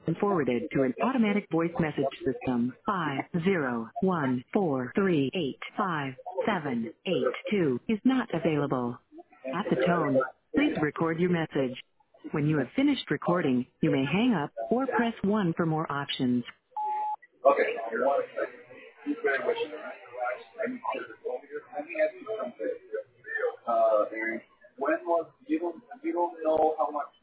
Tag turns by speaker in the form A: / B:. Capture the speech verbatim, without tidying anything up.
A: and forwarded to an automatic voice message system. Five zero one four three eight five seven eight two is not available. At the tone, please record your message. When you have finished recording, you may hang up or press one for more options.
B: Okay. Thank you very much. Let me let me ask you something. Uh, Aaron, when was you don't you don't know how much